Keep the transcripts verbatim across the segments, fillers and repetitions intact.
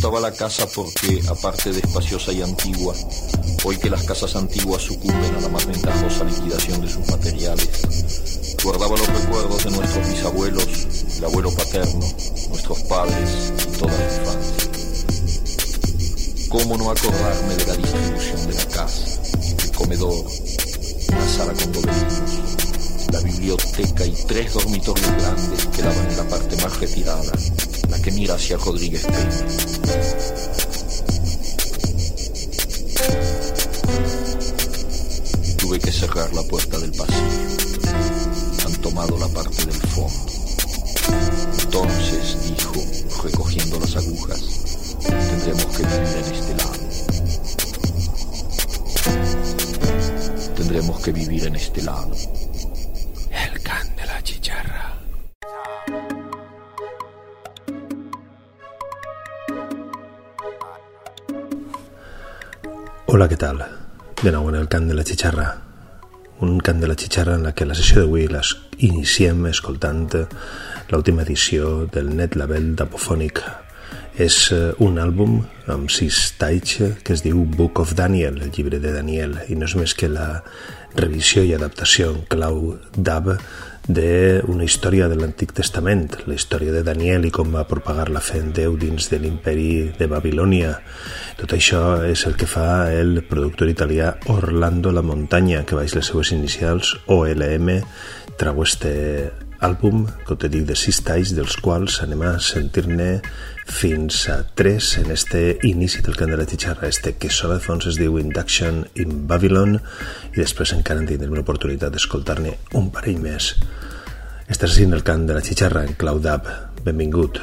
gustaba la casa porque, aparte de espaciosa y antigua, hoy que las casas antiguas sucumben a la más ventajosa liquidación de sus materiales, guardaba los recuerdos de nuestros bisabuelos, el abuelo paterno, nuestros padres y toda la infancia. ¿Cómo no acordarme de la distribución de la casa, el comedor, la sala con dobelinos, la biblioteca y tres dormitorios grandes que daban en la parte más retirada, la que mira hacia Rodríguez Peña? Tuve que cerrar la puerta del pasillo. Han tomado la parte del fondo. Entonces, dijo, recogiendo las agujas, tendremos que vivir en este lado. Tendremos que vivir en este lado. El can de la chicharra. Hola, què tal? De nou en el cant de la xitxarra. Un cant de la xitxarra en la que la sessió d'avui les iniciem escoltant l'última edició del net label d'Apofònic. És un àlbum amb sis talls que es diu Book of Daniel, el llibre de Daniel, i no és més que la revisió i adaptació en clau dab d'una història de l'Antic Testament, la història de Daniel i com va propagar la fe en Déu dins de l'imperi de Babilònia. Tot això és el que fa el productor italià Orlando La Montagna, que baix les seues inicials O L M trau este àlbum, com te dic, de sis talls, dels quals anem a sentir-ne fins a tres en este inici del cant de la xitxarra. Este que sona de fons es diu Induction in Babylon, i després encara en tindrem l'oportunitat d'escoltar-ne un parell més. Estàs sent el cant de la xitxarra en clau dab. Benvingut.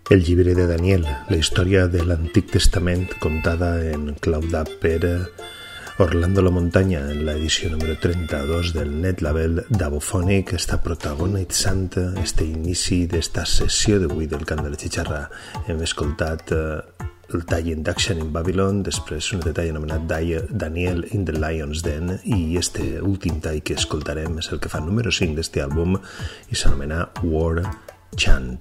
El llibre de Daniel, la història de l'Antic Testament contada en clau d'app per Orlando La Montaña en l'edició número trenta-dos del Netlabel d'Abofònic, està protagonitzant este inici d'esta sessió d'avui del Cant de la Xixarra. Hem escoltat el tall Induction in Babylon, després un detall anomenat Daniel in the Lion's Den, i este últim tall que escoltarem és el que fa número cinc d'este àlbum i s'anomena War Chant.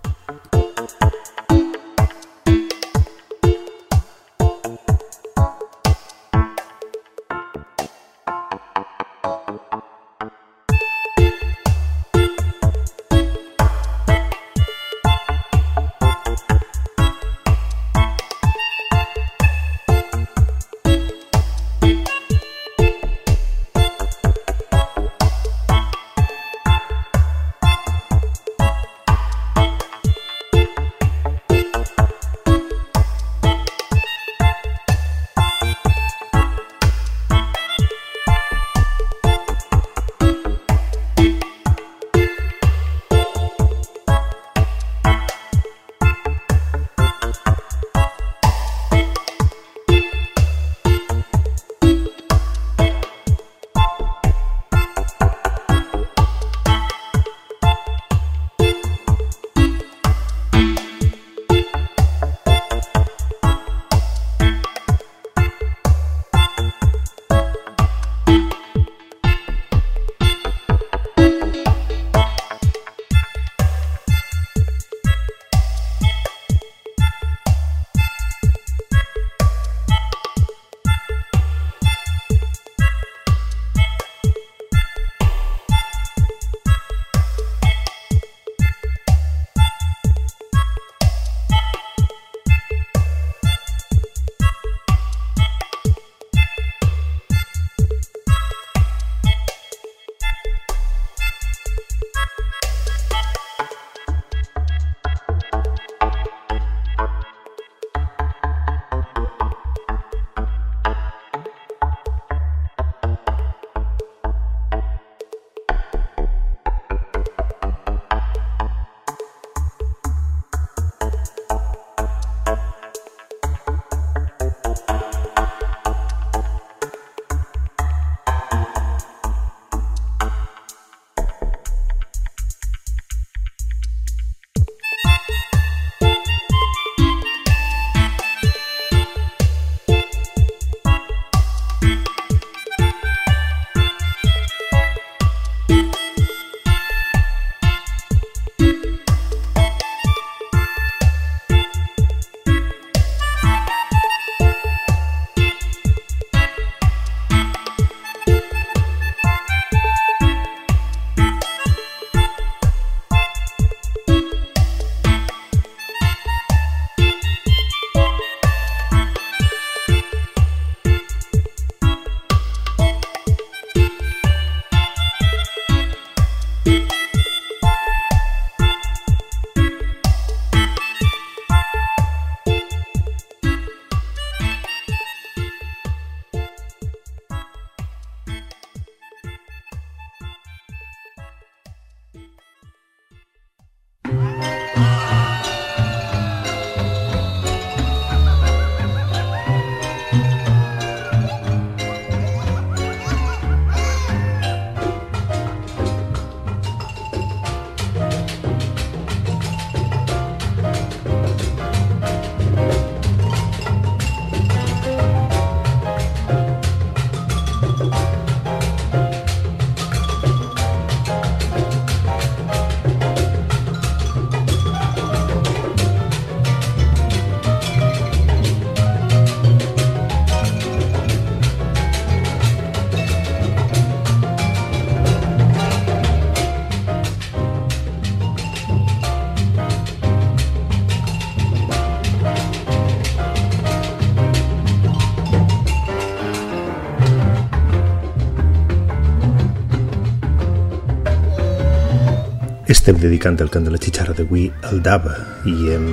Estem dedicant el Cant de la Xixarra d'avui al dub i hem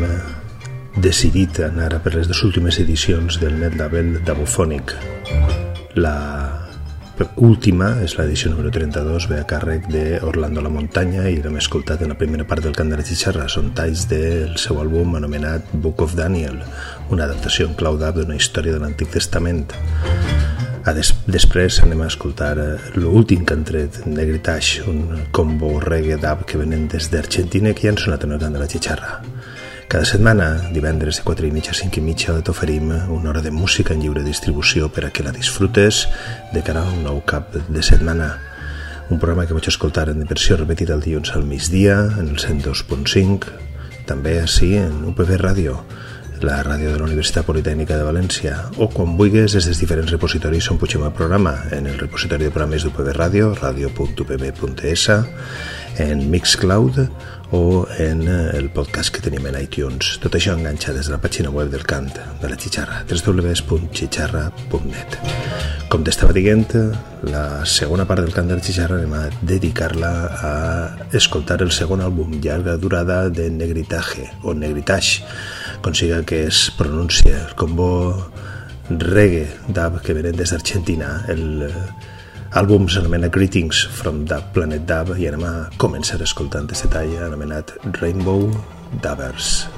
decidit anar a per les dues últimes edicions del Netlabel d'Abofònic. La última és l'edició número trenta-dos, ve a càrrec de Orlando La Montaña i l'hem escoltat en la primera part del Cant de la Xixarra. Són talls del seu àlbum anomenat Book of Daniel, una adaptació en clau dub d'una història de l'Antic Testament. A des després anem a escoltar l'últim que han tret, Negritash, un combo reggae dub que venen des d'Argentina que ja han sonat en el Cant de la Xixarra. Cada setmana, divendres de quatre i mitja a cinc i mitja, t'oferim una hora de música en lliure distribució per a que la disfrutes de cara a un nou cap de setmana. Un programa que pots escoltar en versió repetida el dilluns al migdia, en el cent dos punt cinc, també així en U P B Ràdio, la ràdio de la Universitat Politècnica de València, o quan vulguis des dels diferents repositoris on pugem el programa, en el repositori de programes d'U P B Ràdio, radio punt u p b punt e s, en Mixcloud o en el podcast que tenim en iTunes. Tot això enganxa des de la pàgina web del Cant de la Xixarra, w w w punt xixarra punt net. Com t'estava dient, la segona part del Cant de la Xixarra anem a dedicar-la a escoltar el segon àlbum llarga durada de Negritaje o Negritash, com siga que es pronuncia, el combo reggae dub que venen des d'Argentina. El àlbum s'anomena Greetings from Dub Planet Dub i anem a començar escoltant aquest tall anomenat Rainbow Dubbers.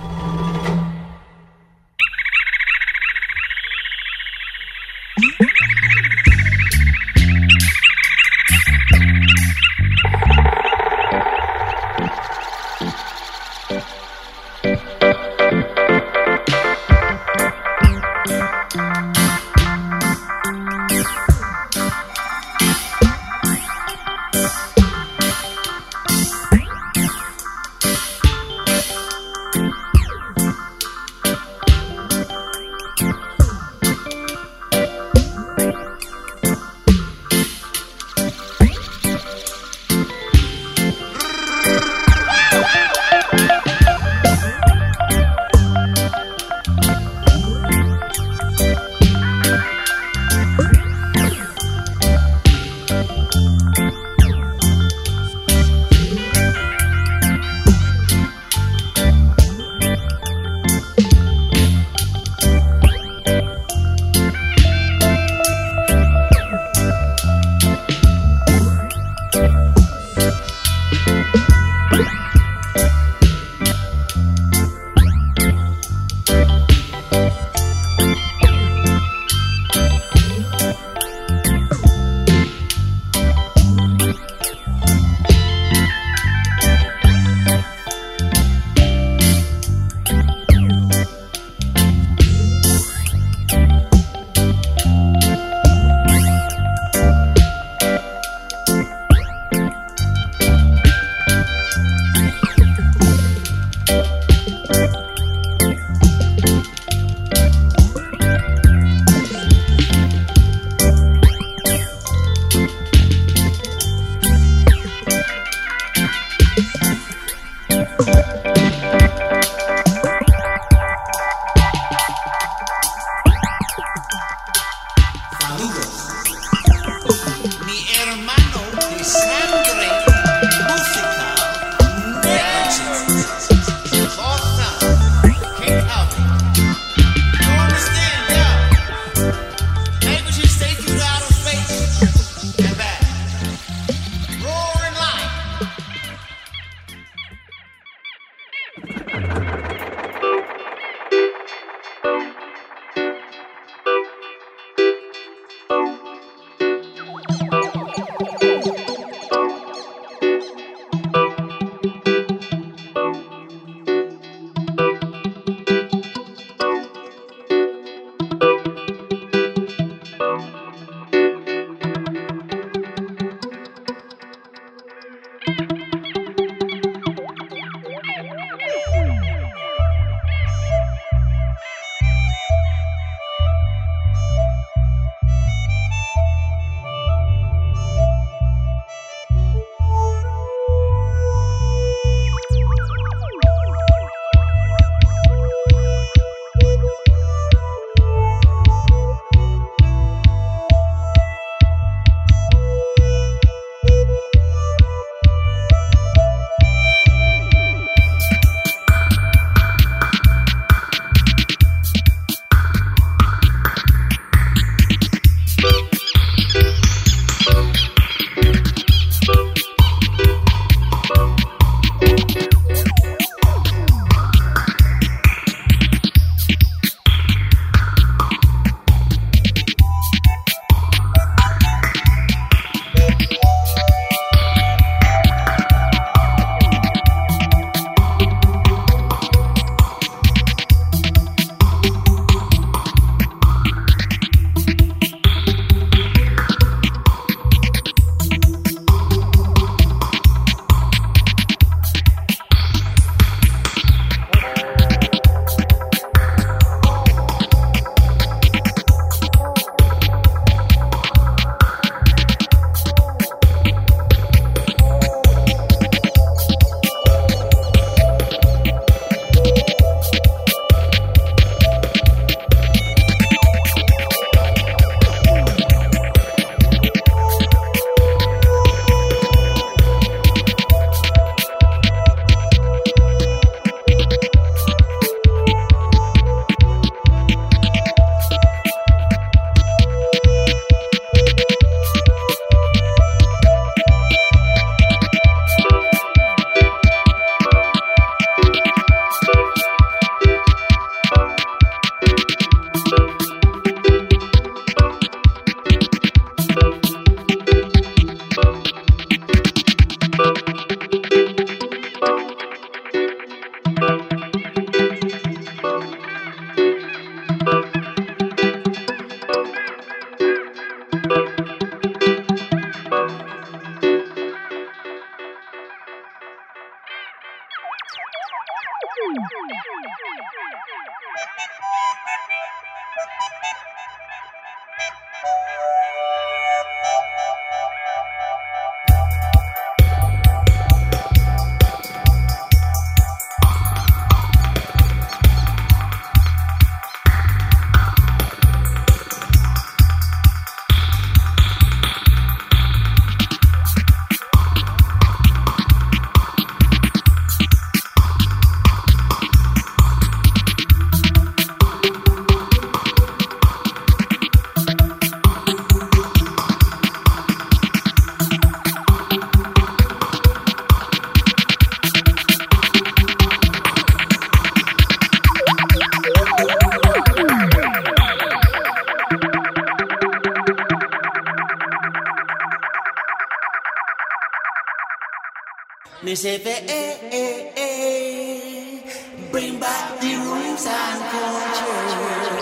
Me say, eh, eh, eh, eh, bring back the roots and culture.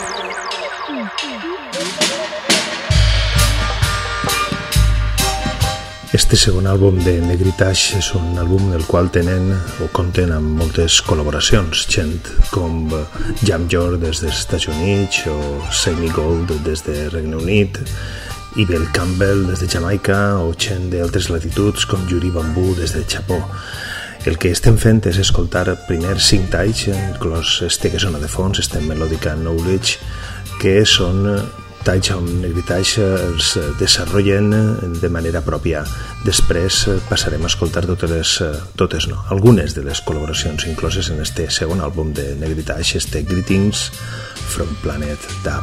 Este segon àlbum de Negritash és un àlbum del qual tenen o compten amb moltes col·laboracions, gent com Jam Yor des dels Estats Units o Sammy Gold des de Regne Unit, Ibel Campbell des de Jamaica o gent d'altres latituds com Yuri Bamboo des de Japó. El que estem fent és escoltar primer cinc talls, inclòs este que sona de fons, este Melodica Knowledge, que són talls on Negritash els desenvolupen de manera pròpia. Després passarem a escoltar totes, les, totes no, algunes de les col·laboracions incloses en este segon àlbum de Negritash, este Greetings from Planet Dub.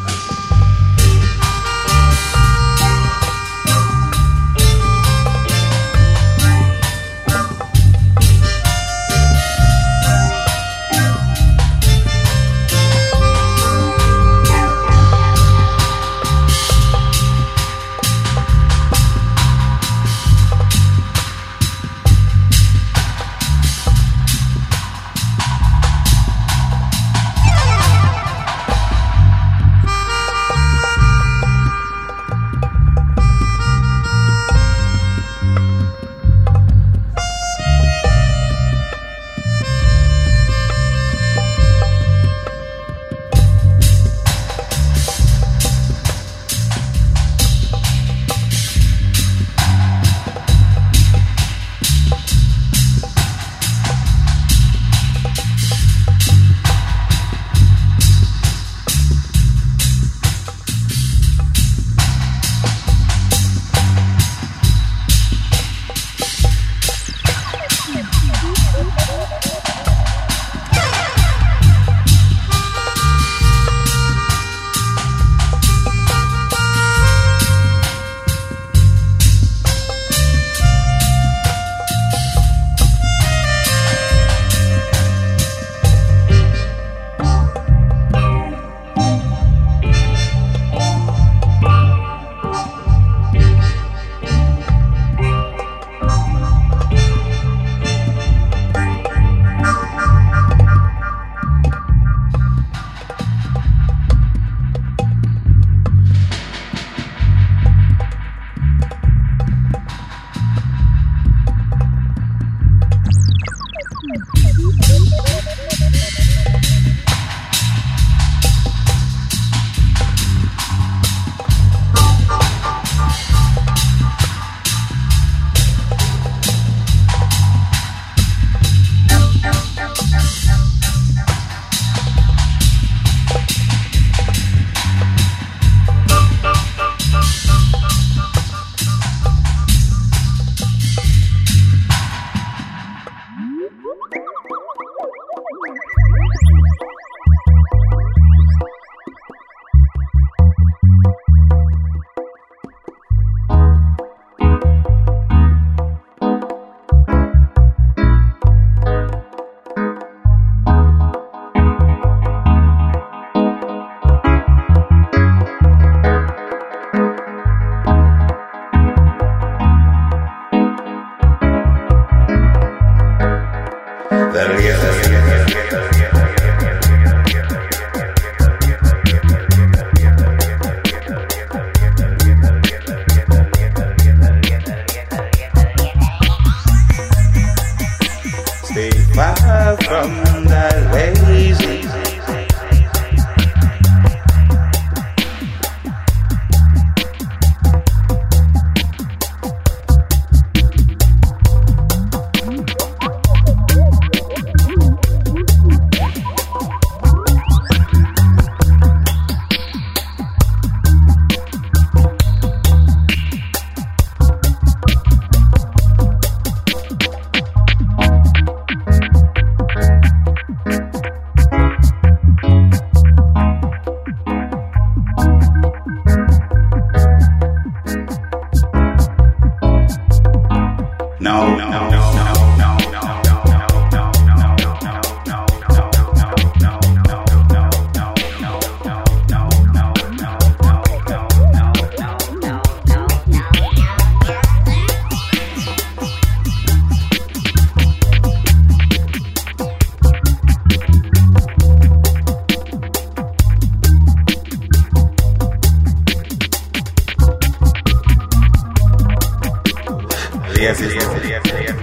yes, yes, yes, yes, yes,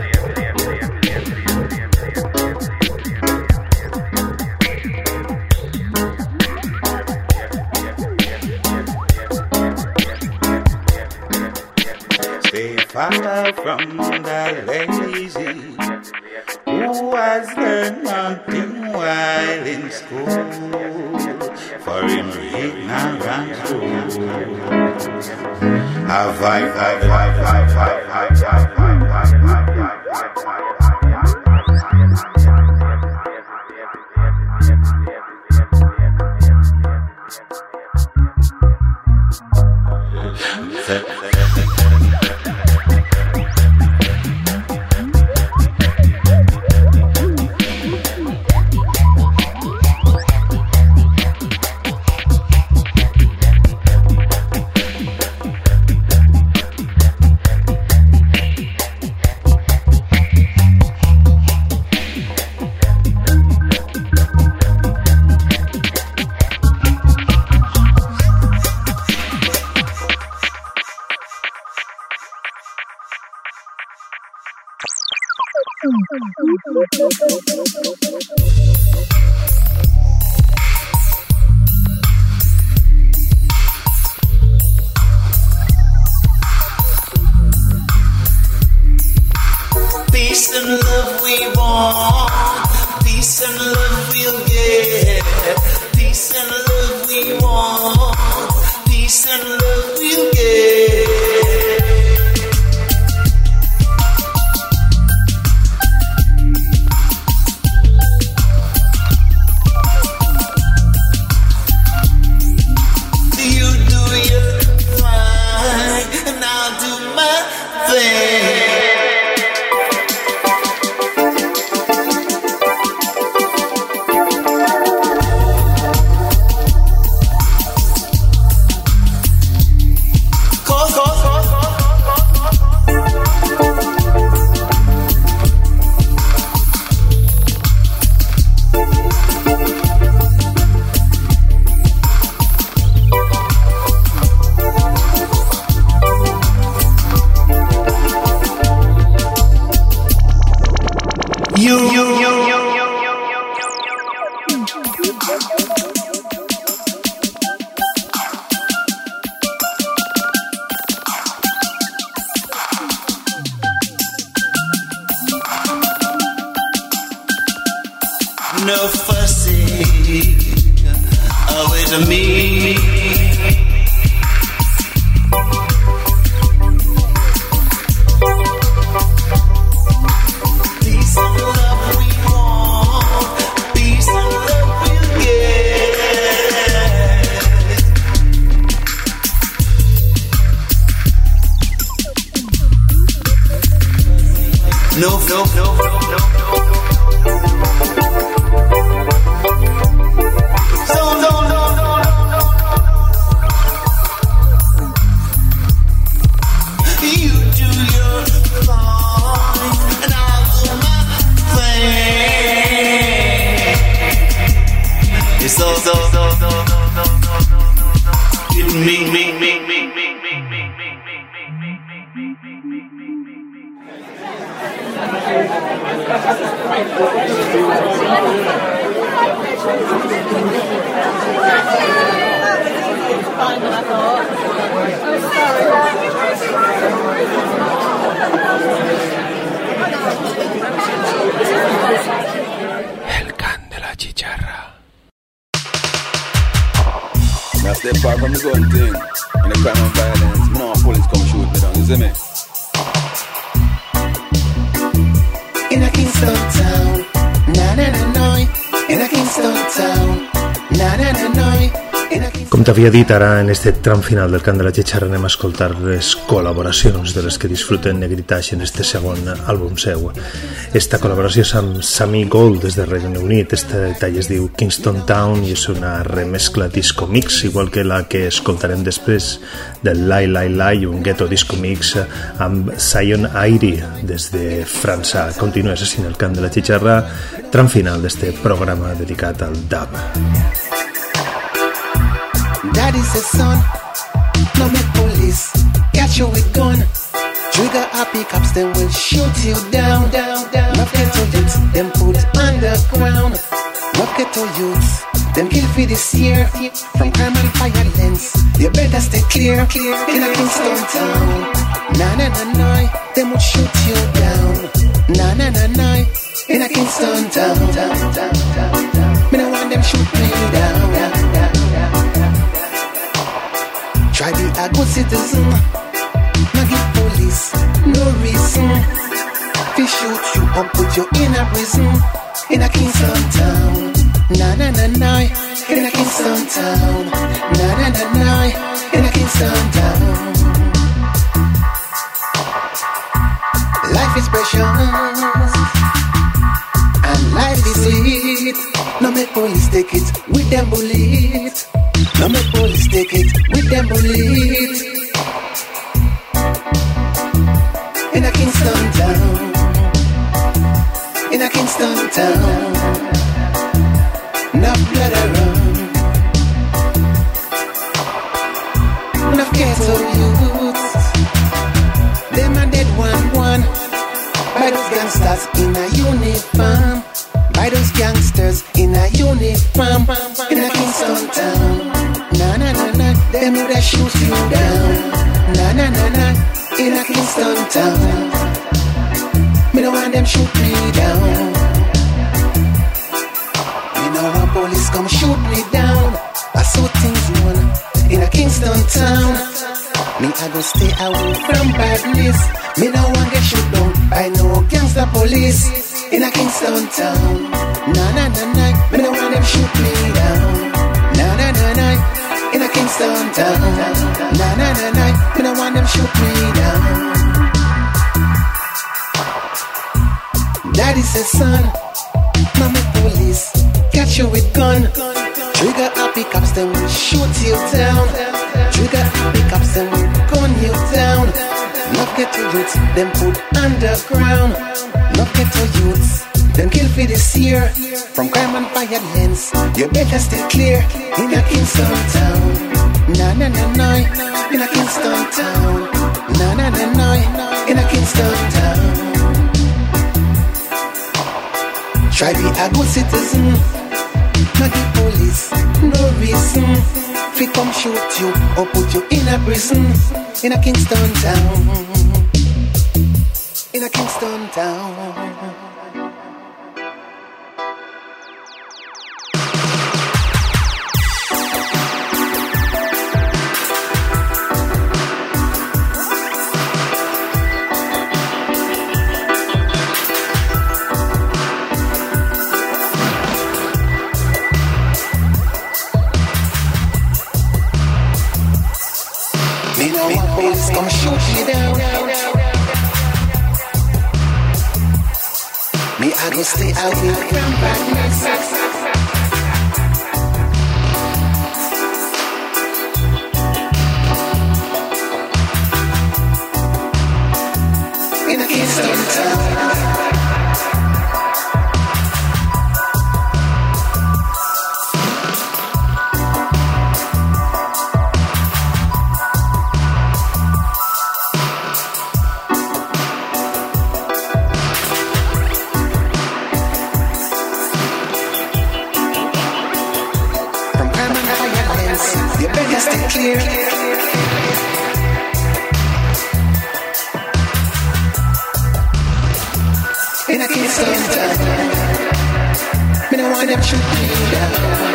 stay far from the lazy who has learned nothing while in school, for in ignorance rule. Have I, have I, have I, have I, have I, Peace and love we want, peace and love we'll get. Peace and love we want, peace and love we'll get. You do your thing, and I'll do my thing. You, you, you, you, you, no fussing with me. No, no, no, no, no, so no, no, no, no, you do your thing, and I'll do my thing. It's so, so, so, so, so, so, so, it me, me, me, me, me, me, me, me, me, me. El can de la chicharra. I step far from the gun thing and the crime and violence. Me know police come shoot me down, you see me? In a Kingston town, na na na noi. In a Kingston town, na na na noi. Com t'havia dit, ara en este tram final del Cant de la Xixarra anem a escoltar les col·laboracions de les que disfruten Negritaix en este segon àlbum seu. Esta col·laboració és amb Sammy Gold des de Regne Unit. Este detall es diu Kingston Town i és una remescla disco mix, igual que la que escoltarem després del Lai Lai Lai, un ghetto disco mix amb Zion Airi des de França. Continua així el Cant de la Xixarra, tram final d'este programa dedicat al dub. Daddy says, son, no make police catch you with gun. Trigger happy cops, them will shoot you down, down, down. Love ghetto youths, them put underground. Love ghetto youths, them kill for this year. From crime and violence, you better stay clear, clear. In a Kingston town, na na na na, them would shoot you down. Na na na na, in a Kingston town, down, down, down, down. Me no want them shoot me down, down, down, down, down. Try be a good citizen. Now give police no reason to shoot you or put you in a prison. In a Kingston town, na na na na. In a Kingston town, na na na na. In a Kingston town, life is precious and life is sweet. No make police take it with them bullet. No make police take it with them bullet. In a Kingston town, in a Kingston town, enough blood around, enough ghetto youths. Them and dead one one by those gangsters in a uniform. By those gangsters in a uniform. In a Kingston town, na na na na, them woulda shoot you down. Na na na na. In a Kingston town, me don't want them shoot me down. Me no want police come shoot me down. I saw things run in a Kingston town. Me I go stay away from badness. Me no want get shoot down by no gangster police. In a Kingston town, na na na na, me no want them shoot me down. Na na na na. In a Kingston town, na na na na, me no want them shoot me down. Daddy says, son, mama police catch you with gun. Trigger happy cops, then we shoot you down. Trigger happy cops, then we gun you down. Love ghetto youths, them put underground. Love ghetto youths, them kill for this year. From crime and violence, you better stay clear. In a Kingston town, na na na na. In a Kingston town, na na na na. In a Kingston town, try be a good citizen. Not the police, no reason fi come shoot you or put you in a prison. In a Kingston town, in a Kingston town. Police come shoot me down. Me I go stay away from badness. In a Kingston town. You better stay clear. In a Kingston town, me no want them shoot me down.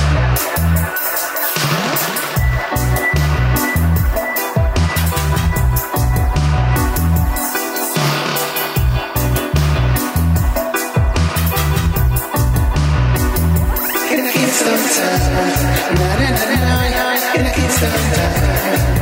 In a Kingston town, na na na na. In a Kingston town.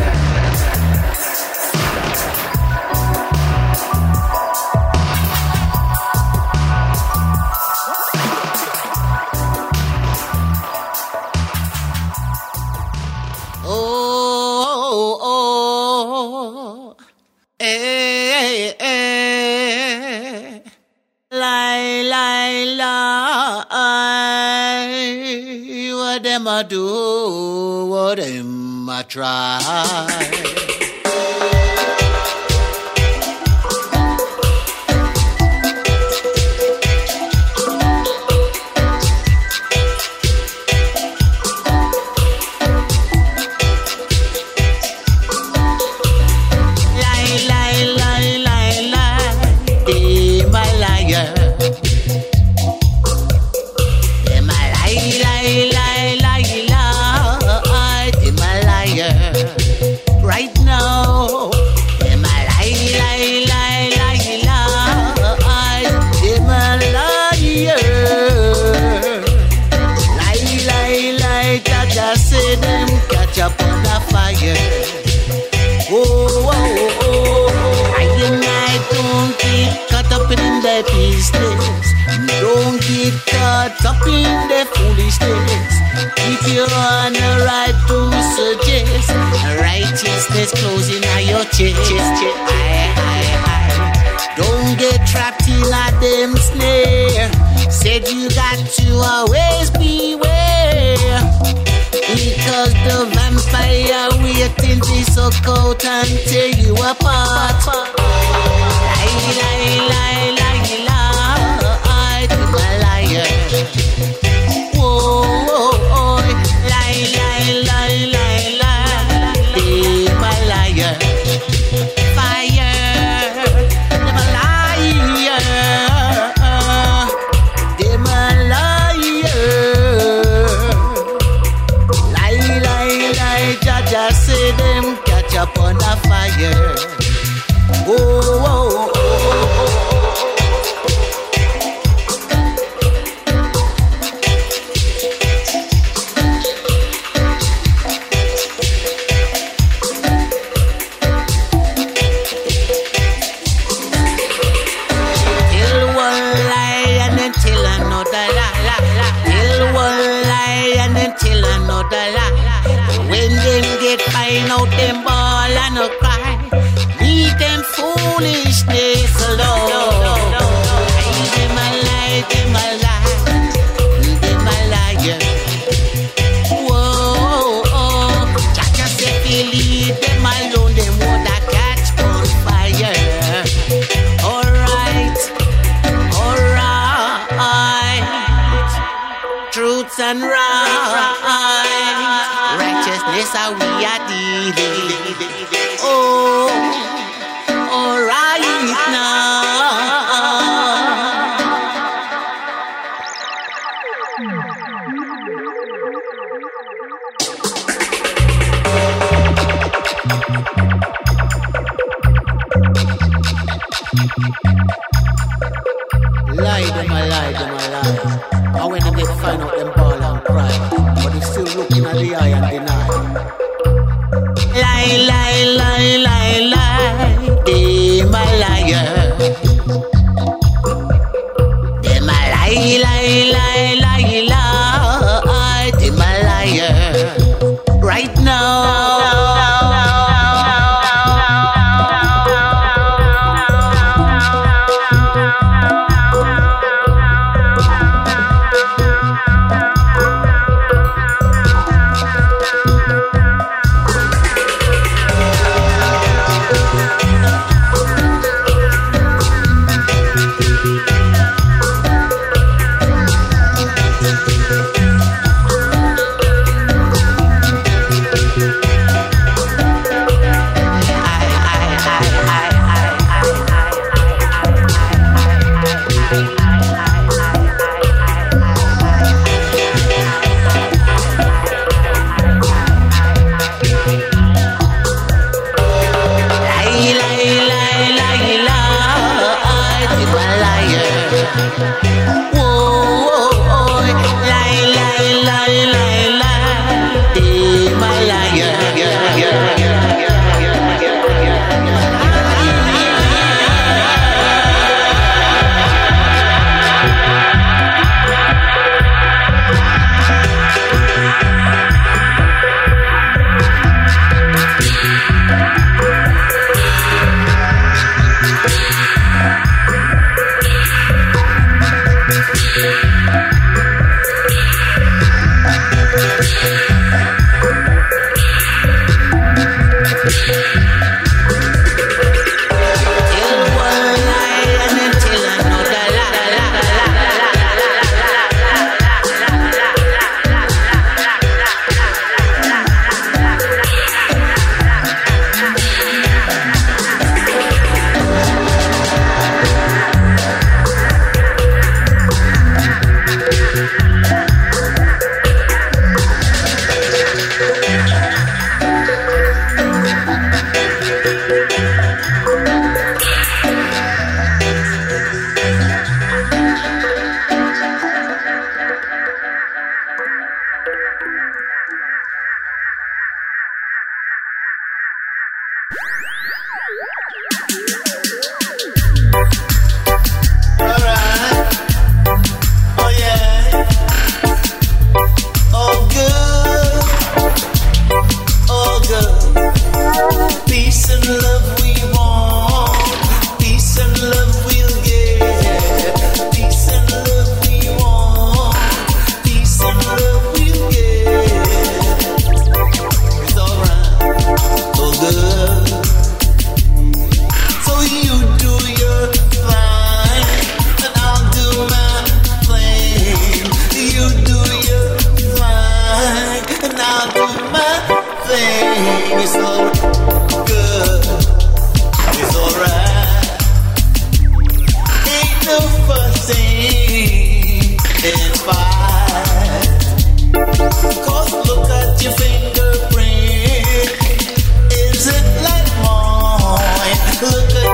Oh, oh, eh, eh, lie, lie, lie. What them a do? What them a try? you're on the right to suggest righteousness closing on your chest. Aye, aye, aye. Don't get trapped in a them snare. Said you got to always beware, because the vampire waiting to suck out and tear you apart. Lie, lie, lie, lie, lie, I'm a liar. Whoa, whoa, oh, lie, lie, lie, lie, lie, I'm a liar. Fire, I'm a liar. I'm a liar. Lie, lie, lie, Jaja say them catch up on the fire. Oh, oh, oh, oh, oh. Tell one lie and then tell another lie. Tell one lie and then tell another lie. When them get find out them ball and no cry, leave them foolishness alone. Them a lie, them a lie, them a liar. Whoa, oh, Jaja say if you leave them alone, them woulda catch on fire. Alright, alright, truths and right, righteousness how we are dealing. Oh, alright now. Lie, them a lie, them a lie. And when they get find out them ball and cry, but they still looking at the eye and deny. Lie, lie, lie, lie, lie, them a liar. Them a lie, lie, lie, lie, lie, them a liar. Right now.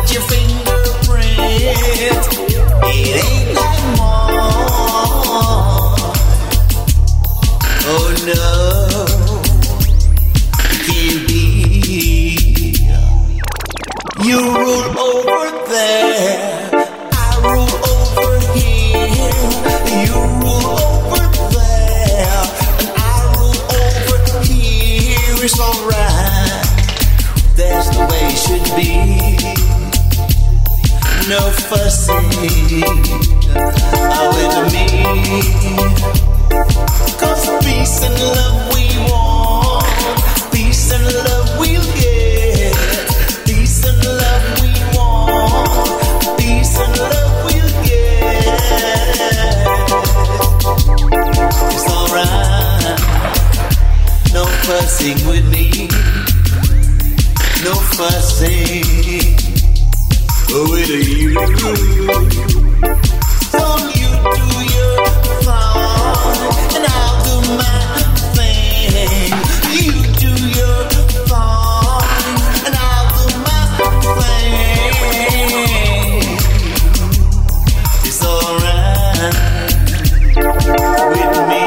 got your fingerprint. It ain't like more. Oh no, it can't be. You rule over there, I rule over here. You rule over there, and I rule over here. It's alright, that's the way it should be. No fussing with me, 'cause peace and love we want, peace and love we'll get, peace and love we want, peace and love we'll get. It's alright, no fussing with me, no fussing with you. So you do your thing, and I'll do my thing. You do your thing, and I'll do my thing. It's alright with me.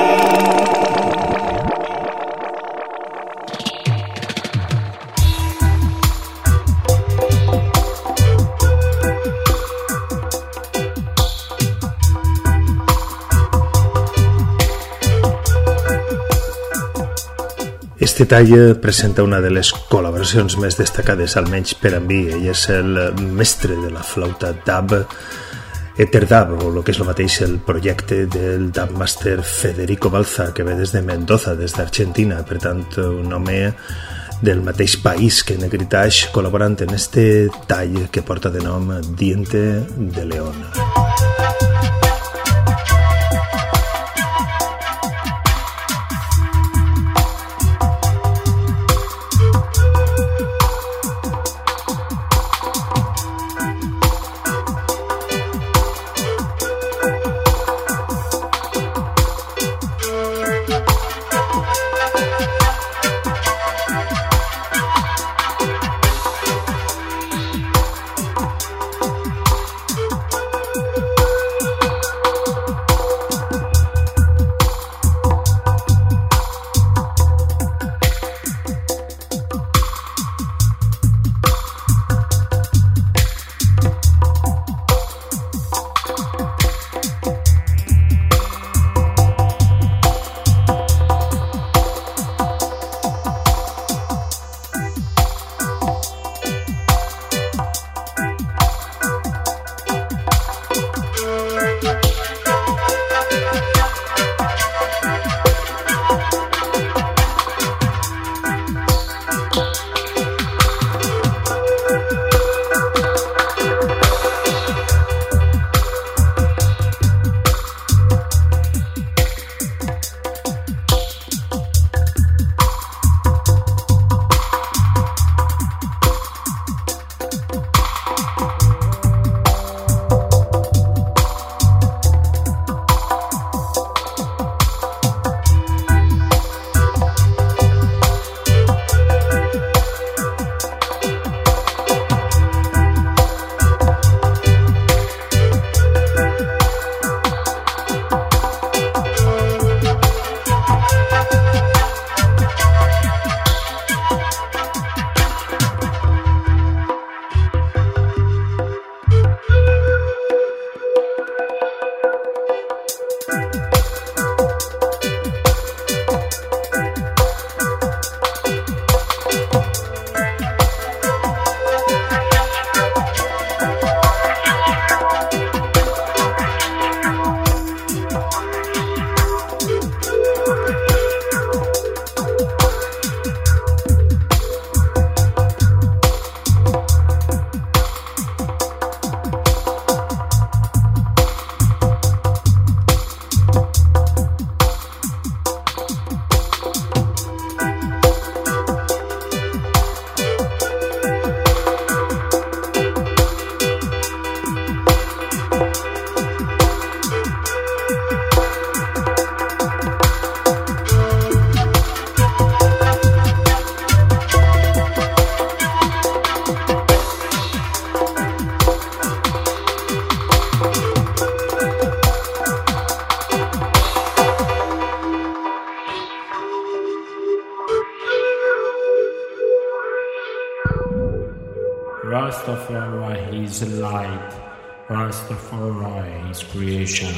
Este tall presenta una de les col·laboracions més destacades, almenys per a mi. Ell és el mestre de la flauta dub, Ether Dub, o el que és el mateix el projecte del dubmaster Federico Balza, que ve des de Mendoza, des d'Argentina, per tant un home del mateix país que Negritash, col·laborant en este tall que porta de nom Diente de León. Rastafari is light. Rastafari is creation.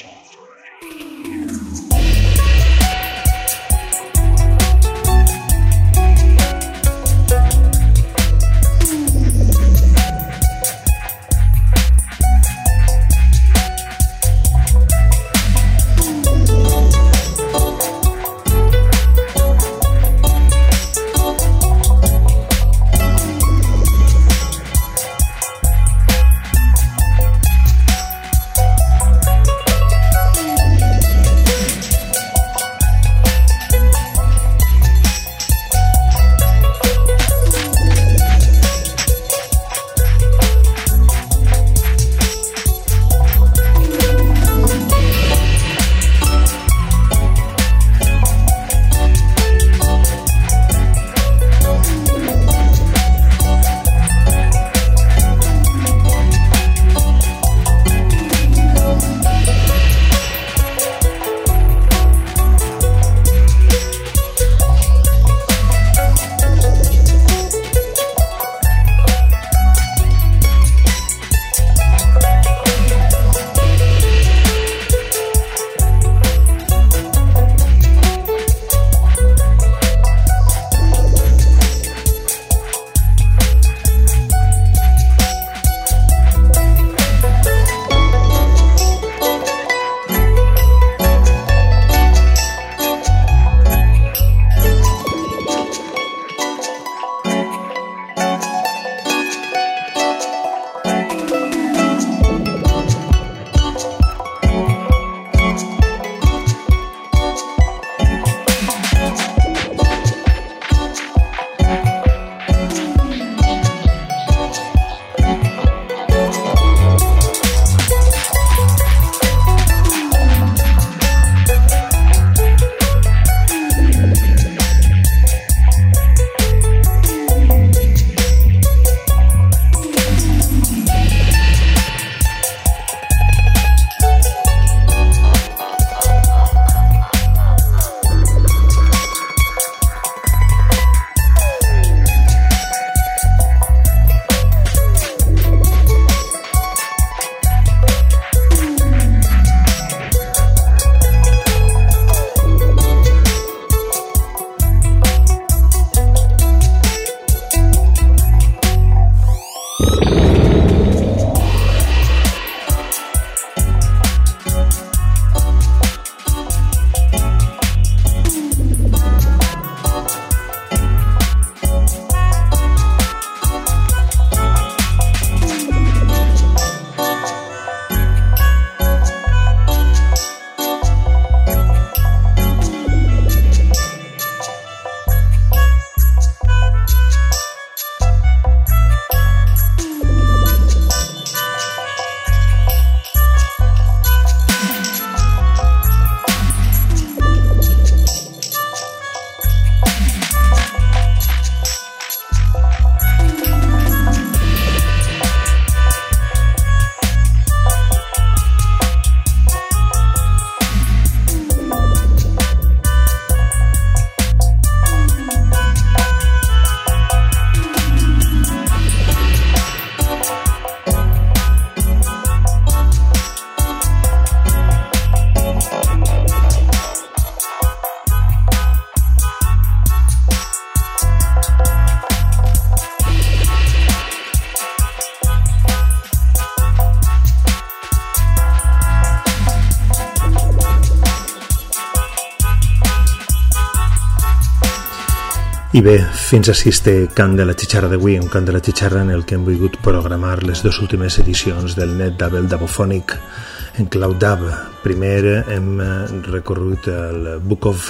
I bé, fins així este cant de la xitxarra d'avui, un cant de la xitxarra en el que hem volgut programar les dues últimes edicions del Net Dabel Dabofònic en clau dab. Primer hem recorregut el Book of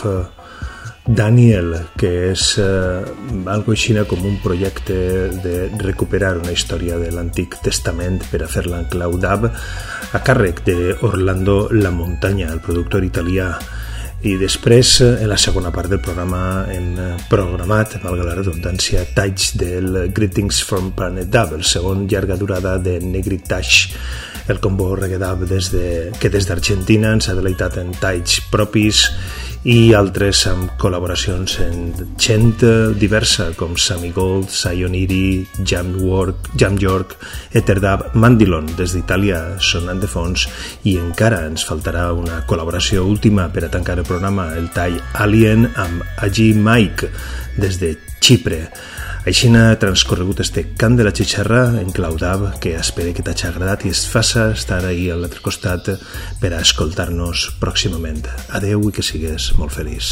Daniel, que és eh, algo així com un projecte de recuperar una història de l'Antic Testament per a fer-la en clau dab, a càrrec d'Orlando La Montagna, el productor italià. I després, en la segona part del programa, hem programat, valga la redundància, talls del Greetings from Planet Dab, el segon llarga durada de Negri Touch, el combo reggae dub des de, que des d'Argentina ens ha deleitat en talls propis i altres amb col·laboracions en gent diversa com Sammy Gold, Zion Erie, Jam, Work, Jam York, Eterdub, Mandilon des d'Itàlia sonant de fons, i encara ens faltarà una col·laboració última per a tancar el programa, el tall Alien amb Agi Mike des de Xipre. Així n'ha transcorregut este cant de la xixarra en clau dab, que espero que t'hagi agradat i es faça estar ahí a l'altre costat per a escoltar-nos pròximament. Adeu i que sigues molt feliç.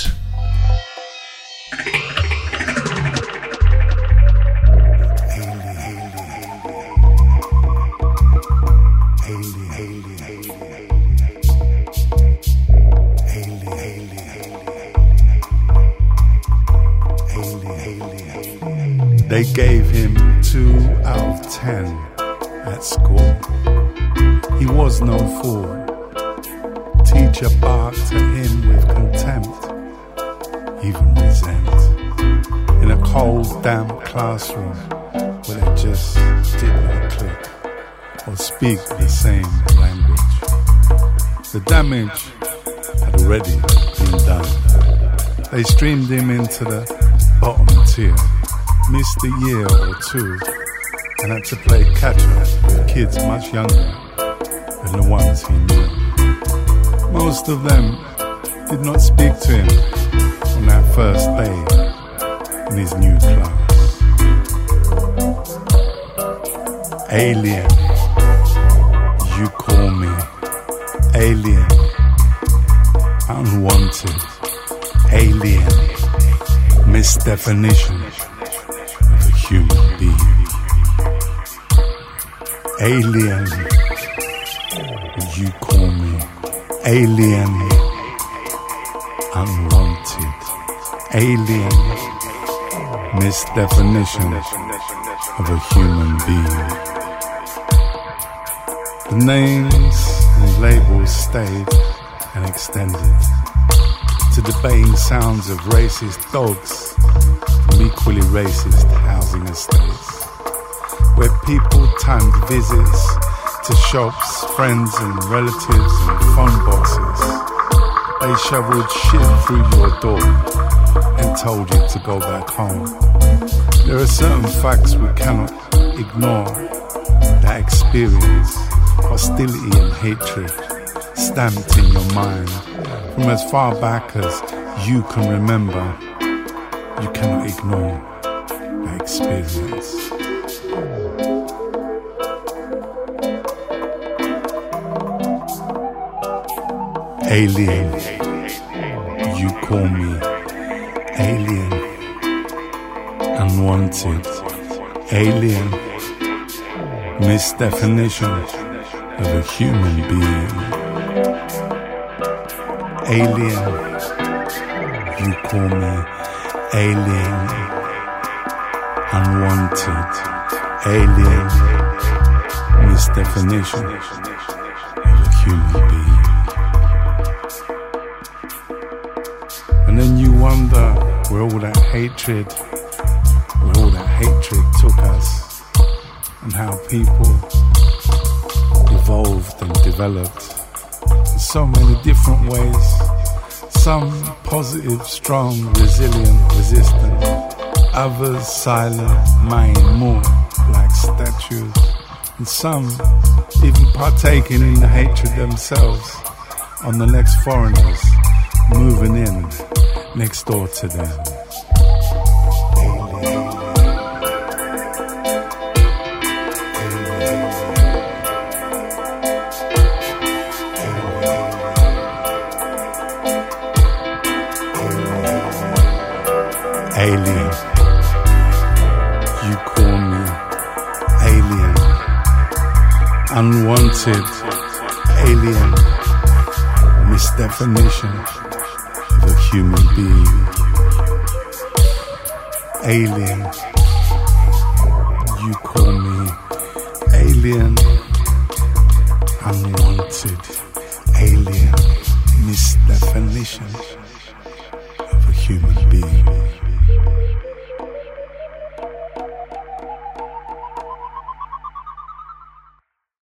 They gave him two out of ten at school. He was no fool. Teacher barked at him with contempt, even resent. In a cold, damp classroom where they just did not click or speak the same language. The damage had already been done. They streamed him into the bottom tier. Missed a year or two and had to play catch-up with kids much younger than the ones he knew. Most of them did not speak to him on that first day in his new class. Alien, you call me alien, unwanted, alien, misdefinition human being. Alien, you call me alien, unwanted, alien, misdefinition of a human being. The names and labels stayed and extended to debating sounds of racist dogs from equally racist housing estates, where people timed visits to shops, friends and relatives and phone boxes. They shoveled shit through your door and told you to go back home. There are certain facts we cannot ignore that experience hostility and hatred stamped in your mind from as far back as you can remember. You cannot ignore that experience. Alien, you call me alien, unwanted, alien, misdefinition of a human being. Alien, you call me alien, unwanted, alien, misdefinition of a human being. And then you wonder where all that hatred, where all that hatred took us, and how people evolved and developed in so many different ways. Some positive, strong, resilient, resistant. Others silent, mind more like statues. And some even partaking in the hatred themselves on the next foreigners moving in next door to them. Alien, you call me alien, unwanted, alien, misdefinition of a human being. Alien, you call me alien, unwanted, alien, misdefinition